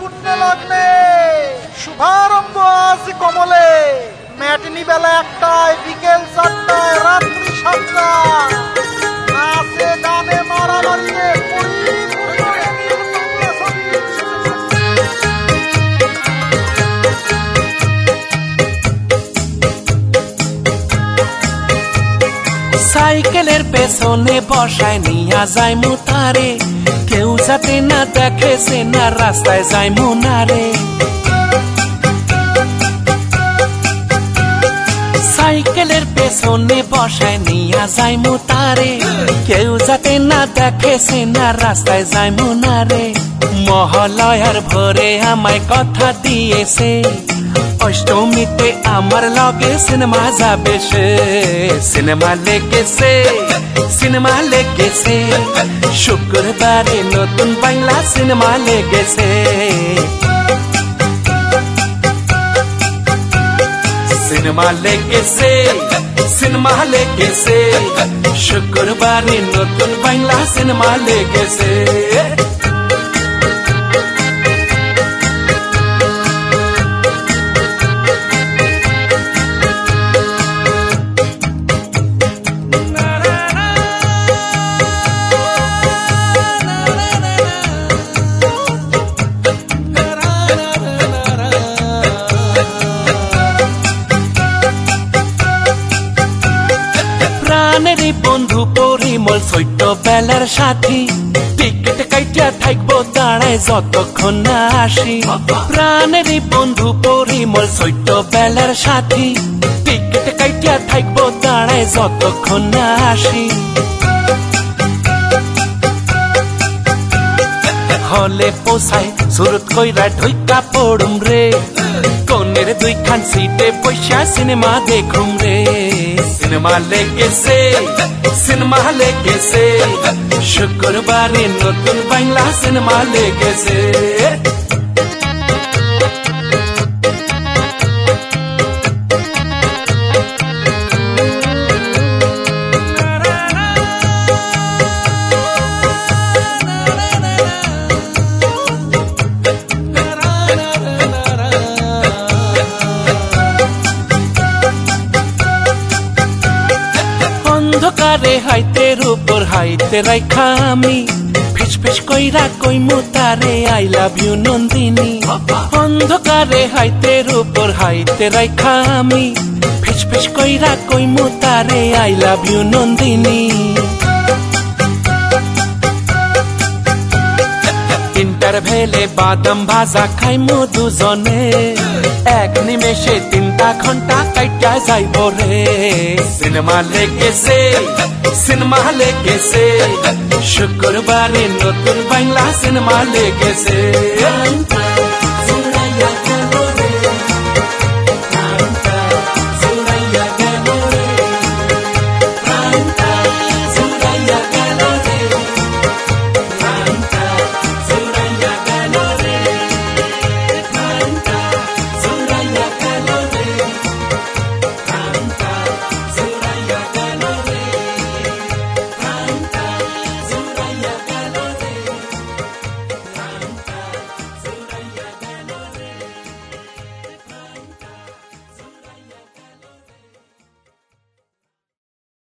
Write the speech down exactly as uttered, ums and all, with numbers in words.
পুণ্য লগ্নে শুভারম্ভ আজ কমলে ম্যাটিনি বেলা একটায় বিকেল চারটায় রাত্রি সাতটায় নাচে গানে মারামারিতে সাইকেলের পেছনে বসায় নিয়া যায় মুতারে কেউ যাতে না দেখে সে না রাস্তায় যায় মুনারে সাইকেলের পেছনে বসায় নিয়া যায় মুতারে কেউ যাতে না দেখে সে না রাস্তায় যায় মুনারে মহালয়ার ভোরে আমায় কথা দিয়েছে অষ্টমীতে আমার লগে সিনেমা যাবে সে সিনেমা লেগেছে সিনেমা লেগেছে শুক্রবারে নতুন বাংলা সিনেমা লেগেছে সিনেমা লেগেছে সিনেমা লেগেছে শুক্রবারে নতুন বাংলা সিনেমা লেগেছে বন্ধু পরিমল চৈত্য বেলার সাথী টিকিট কাইটা থাকবো দাঁড়ায় যতক্ষণ না আসি প্রাণের বন্ধু পরিমল চৈত্য বেলার সাথী টিকিট কাইটা থাকবো দাঁড়ায় যতক্ষণ না আসি হলে পোষায় সুরত কইরা ঢুইকা পড়ুম রে কোনের দুইখান সিটে পয়সা সিনেমা দেখুম রে সিনেমা লেগেছে সিনেমা লেগেছে শুক্রবারে নতুন বাংলা সিনেমা লেগেছে অন্ধকারে হাইতের উপর হাইতে রাইখা আমি ফিস ফিস কইরা কই মুতারে আই লাভ ইউ নন্দিনী অন্ধকারে হাইতের উপর হাইতে রাইখা আমি ফিস ফিস কইরা কই মুতারে আই লাভ ইউ নন্দিনী ইন্টারভেলে বাদাম ভাজা খাইমু দুজনে এক নিমেষে তিনটা ঘন্টা কাইটা যাইব রে সিনেমা লেগেছে সিনেমা লেগেছে শুক্রবারে নতুন বাংলা সিনেমা লেগেছে